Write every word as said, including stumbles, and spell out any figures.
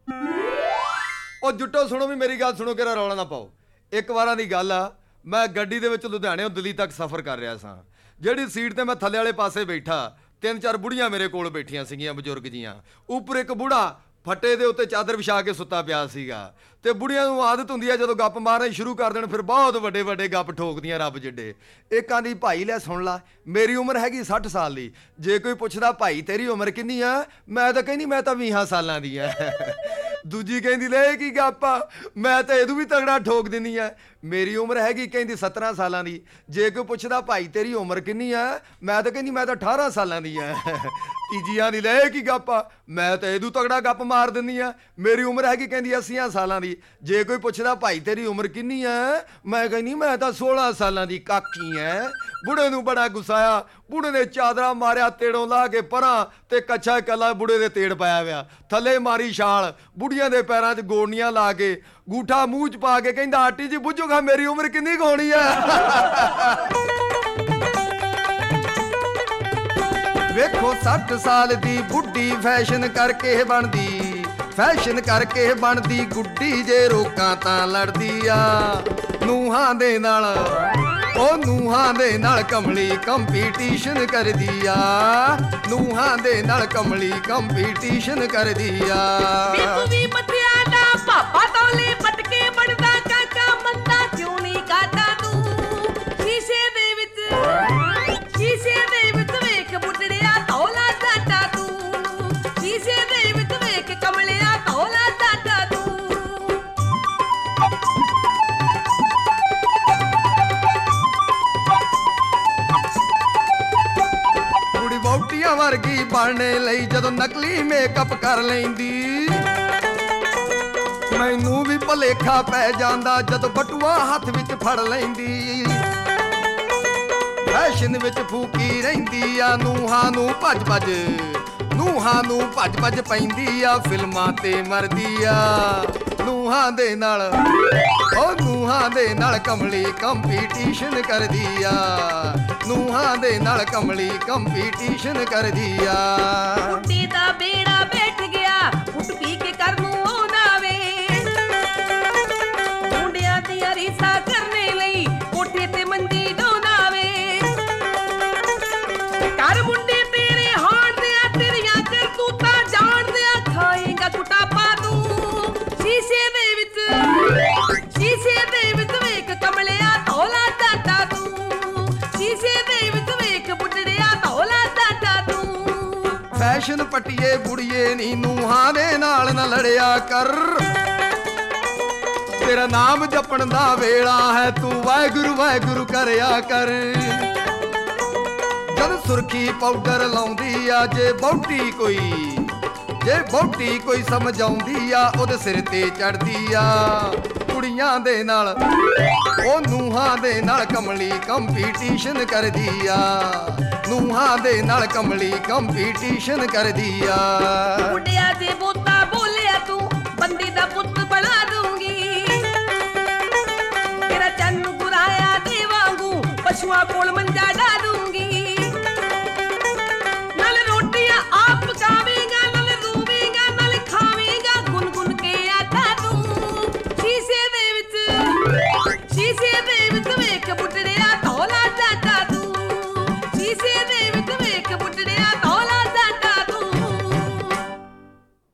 ਉਹ ਜੁੱਟੋ ਸੁਣੋ ਵੀ ਮੇਰੀ ਗੱਲ ਸੁਣੋ, ਕਿਹੜਾ ਰੌਲਾ ਨਾ ਪਾਓ। ਇੱਕ ਵਾਰਾਂ ਦੀ ਗੱਲ ਆ, ਮੈਂ ਗੱਡੀ ਦੇ ਵਿੱਚ ਲੁਧਿਆਣਿਓਂ ਦਿੱਲੀ ਤੱਕ ਸਫ਼ਰ ਕਰ ਰਿਹਾ ਸਾਂ। ਜਿਹੜੀ ਸੀਟ ਤੇ ਮੈਂ ਥੱਲੇ ਵਾਲੇ ਪਾਸੇ ਬੈਠਾ, ਤਿੰਨ ਚਾਰ ਬੁੜੀਆਂ ਮੇਰੇ ਕੋਲ ਬੈਠੀਆਂ ਸੀਗੀਆਂ, ਬਜ਼ੁਰਗ ਜੀਆਂ। ਉੱਪਰ ਇੱਕ ਬੁੜਾ ਫੱਟੇ ਦੇ ਉੱਤੇ ਚਾਦਰ ਵਿਛਾ ਕੇ ਸੁੱਤਾ ਪਿਆ ਸੀਗਾ। ਤੇ ਬੁੜੀਆਂ ਨੂੰ ਆਦਤ ਹੁੰਦੀ ਆ ਜਦੋਂ ਗੱਪ ਮਾਰਨੇ ਸ਼ੁਰੂ ਕਰ ਦੇਣ ਫਿਰ ਬਹੁਤ ਵੱਡੇ ਵੱਡੇ ਗੱਪ ਠੋਕਦੀਆਂ ਰੱਬ ਜਿੱਡੇ। ਇੱਕ ਆਂਦੀ ਭਾਈ ਲੈ ਸੁਣ ਲਾ, ਮੇਰੀ ਉਮਰ ਹੈਗੀ ਸੱਠ ਸਾਲ ਦੀ। ਜੇ ਕੋਈ ਪੁੱਛਦਾ ਭਾਈ ਤੇਰੀ ਉਮਰ ਕਿੰਨੀ ਆ, ਮੈਂ ਤਾਂ ਕਹਿੰਦੀ ਮੈਂ ਤਾਂ ਵੀਹਾਂ ਸਾਲਾਂ ਦੀ ਆ। ਦੂਜੀ ਕਹਿੰਦੀ ਲੈ ਕੀ ਗੱਪ ਆ, ਮੈਂ ਤਾਂ ਇਹਦੂ ਵੀ ਤਗੜਾ ਠੋਕ ਦਿੰਦੀ ਆ, ਮੇਰੀ ਉਮਰ ਹੈਗੀ ਕਹਿੰਦੀ ਸੱਤਰਾਂ ਸਾਲਾਂ ਦੀ। ਜੇ ਕੋਈ ਪੁੱਛਦਾ ਭਾਈ ਤੇਰੀ ਉਮਰ ਕਿੰਨੀ ਆ, ਮੈਂ ਤਾਂ ਕਹਿੰਦੀ ਮੈਂ ਤਾਂ ਅਠਾਰਾਂ ਸਾਲਾਂ ਦੀ ਆ। ਤੀਜੀਆਂ ਦੀ ਲੈ ਕੀ ਗੱਪ ਆ, ਮੈਂ ਤਾਂ ਇਹਦੂ ਤਗੜਾ ਗੱਪ ਮਾਰ ਦਿੰਦੀ ਆ, ਮੇਰੀ ਉਮਰ ਹੈਗੀ ਕਹਿੰਦੀ ਅੱਸੀਆਂ ਸਾਲਾਂ ਦੀ। ਜੇ ਕੋਈ ਪੁੱਛਦਾ ਭਾਈ ਤੇਰੀ ਉਮਰ ਕਿੰਨੀ ਆ, ਮੈਂ ਕਹਿੰਦੀ ਮੈਂ ਤਾਂ ਸੋਲਾਂ ਸਾਲਾਂ ਦੀ ਕਾਕੀ ਐ। ਬੁੜੇ ਨੂੰ ਬੜਾ ਗੁੱਸਾ ਆ। ਬੁੜੇ ਨੇ ਚਾਦਰਾ ਮਾਰਿਆ ਤੇੜੋਂ ਲਾ ਕੇ ਪਰਾਂ ਤੇ ਕੱਛਾ ਕੱਲਾ ਬੁੜੇ ਦੇ ਤੇੜ ਪਾਇਆ ਹੋਇਆ, ਥੱਲੇ ਮਾਰੀ ਛਾਲ, ਬੁੜੀਆਂ ਦੇ ਪੈਰਾਂ 'ਚ ਗੋਣੀਆਂ ਲਾ ਕੇ, ਗੂਠਾ ਮੂੰਹ 'ਚ ਪਾ ਕੇ ਕਹਿੰਦਾ ਆਟੀ ਜੀ ਬੁੱਝੂਗਾ ਮੇਰੀ ਉਮਰ ਕਿੰਨੀ ਕੁ ਹੋਣੀ ਆ। ਵੇਖੋ ਸੱਠ ਸਾਲ ਦੀ ਬੁੱਢੀ ਫੈਸ਼ਨ ਕਰਕੇ ਬਣਦੀ, ਫੈਸ਼ਨ ਕਰਕੇ ਬਣਦੀ ਗੁੱਡੀ, ਜੇ ਰੋਕਾਂ ਤਾਂ ਲੜਦੀ ਆ ਨੂੰਹਾਂ ਦੇ ਨਾਲ। ਉਹ ਨੂੰਹਾਂ ਦੇ ਨਾਲ ਕਮਲੀ ਕੰਪੀਟੀਸ਼ਨ ਕਰਦੀ ਆ, ਨੂੰਹਾਂ ਦੇ ਨਾਲ ਕਮਲੀ ਕੰਪੀਟੀਸ਼ਨ ਕਰਦੀ ਆ। ਤੂੰ ਵੀ ਮੱਥਿਆ ਦਾ ਪਾਪਾ ਤੌਲੇ ਪਟਕੇ ਬਣਦਾ ਕਾਕਾ, ਮੰਦਾ ਕਿਉਂ ਨਹੀਂ ਕਾਟਾ ਤੂੰ। ਸ਼ੀਸ਼ੇ ਦੇ ਵਿੱਚ, ਸ਼ੀਸ਼ੇ ਦੇ ਵਿੱਚ ਵੇਖ ਬੁੱਢੜਿਆ ਤੌਲਾ ਸਾਡਾ ਤੂੰ। ਸ਼ੀਸ਼ੇ ਦੇ ਵਿੱਚ ਵੇਖ ਕਮਲਿਆ ਤੌਲਾ ਸਾਡਾ ਤੂੰ। ਵਹੁਟੀਆਂ ਵਰਗੀ ਬਣਨੇ ਲਈ ਜਦੋਂ ਨਕਲੀ ਮੇਕਅਪ ਕਰ ਲੈਂਦੀ, ਮੈਨੂੰ ਵੀ ਭੁਲੇਖਾ ਪੈ ਜਾਂਦਾ ਜਦੋਂ ਬਟੂਆ ਹੱਥ ਵਿੱਚ ਫੜ ਲੈਂਦੀ। ਫੈਸ਼ਨ ਵਿੱਚ ਫੂਕੀ ਰਹਿੰਦੀ ਆ, ਨੂੰਹਾਂ ਨੂੰ ਭੱਜ ਭੱਜ, ਨੂੰਹਾਂ ਨੂੰ ਭੱਜ ਭੱਜ ਪੈਂਦੀ ਆ, ਫਿਲਮਾਂ ਤੇ ਮਰਦੀ ਆ ਨੂੰਹਾਂ ਦੇ ਨਾਲ। ਉਹ ਨੂੰਹਾਂ ਦੇ ਨਾਲ ਕਮਲੀ ਕੰਪੀਟੀਸ਼ਨ ਕਰਦੀ ਆ, ਨੂੰਹਾਂ ਦੇ ਨਾਲ ਕਮਲੀ ਕੰਪੀਟੀਸ਼ਨ ਕਰਦੀ ਆ। ਬੁੱਢੀ ਦਾ ਬੇੜਾ ਬੈਠ ਗਿਆ, ਉੱਠ ਪੀ ਕੇ ਕਰ ਨੂੰ ਆਉਂਦਾ ਵੇ। ਮੁੰਡਿਆਂ ਦੀਆਂ ਰੀਸਾਂ ਕਰਨੇ ਲਈ ਕੋਠੇ ਤੇ ਮੰਜੀ ਡਾਉਂਦਾ ਵੇ। ਕਰ ਮੁੰਡੇ ਤੇਰੇ ਹਾਣ ਦਿਆ, ਤੇਰੀਆਂ ਕਰਤੂਤਾਂ ਜਾਣਦਿਆ ਖਾਏਗਾ ਕੁਟਾਪਾ ਤੂੰ। ਸ਼ੀਸ਼ੇ ਦੇ ਵਿੱਚ, ਸ਼ੀਸ਼ੇ ਦੇ ਵਿੱਚ ਵੇਖ ਕਮਲਿਆ ਧੌਲਾ ਸਾਡਾ ਤੂੰ। ਸ਼ੀਸ਼ੇ ਦੇ ਵਿੱਚ ਵੇਖ ਬੁੱਢੜਿਆ ਧੌਲਾ ਸਾਡਾ ਤੂੰ। ਫੈਸ਼ਨ ਪਟੀਏ ਬੁੜੀਏ ਨੀ ਨੂੰਹਾਂ ਦੇ ਨਾਲ ਨਾ ਲੜਿਆ ਕਰ, ਤੇਰਾ ਨਾਮ ਜਪਣ ਦਾ ਵੇਲਾ ਹੈ, ਤੂੰ ਵਾਹਿਗੁਰੂ ਵਾਹਿਗੁਰੂ ਕਰਿਆ ਕਰ। ਜਦ ਸੁਰਖੀ ਪਾਊਡਰ ਲਾਉਂਦੀ ਆ, ਜੇ ਬੌਟੀ ਕੋਈ, ਜੇ ਬੌਟੀ ਕੋਈ ਸਮਝਾਉਂਦੀ ਆ, ਉਹਦੇ ਸਿਰ ਤੇ ਚੜਦੀ ਆ ਕੁੜੀਆਂ ਦੇ ਨਾਲ। ਉਹ ਨੂੰਹਾਂ ਦੇ ਨਾਲ ਕਮਲੀ ਕੰਪੀਟੀਸ਼ਨ ਕਰਦੀ ਆ, ਨੂੰਹਾਂ ਦੇ ਨਾਲ ਕਮਲੀ ਕੰਪੀਟੀਸ਼ਨ ਕਰਦੀ ਆ। ਮੁੰਡਿਆਂ ਦੇ ਬੁੱਤ